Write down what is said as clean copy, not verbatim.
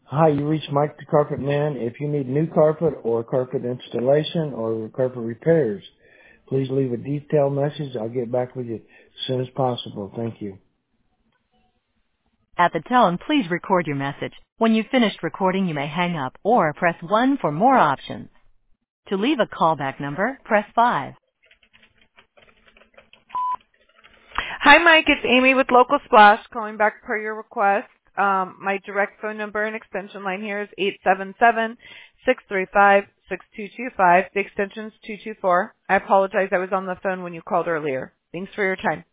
Hi, you reached Mike the Carpet Man. If you need new carpet or carpet installation or carpet repairs, please leave a detailed message. I'll get back with you as soon as possible. Thank you. At the tone, please record your message. When you've finished recording, you may hang up or press 1 for more options. To leave a callback number, press 5. Hi, Mike. It's Amy with Local Splash calling back per your request. My direct phone number and extension line here is 877-635-6225. The extension is 224. I apologize. I was on the phone when you called earlier. Thanks for your time.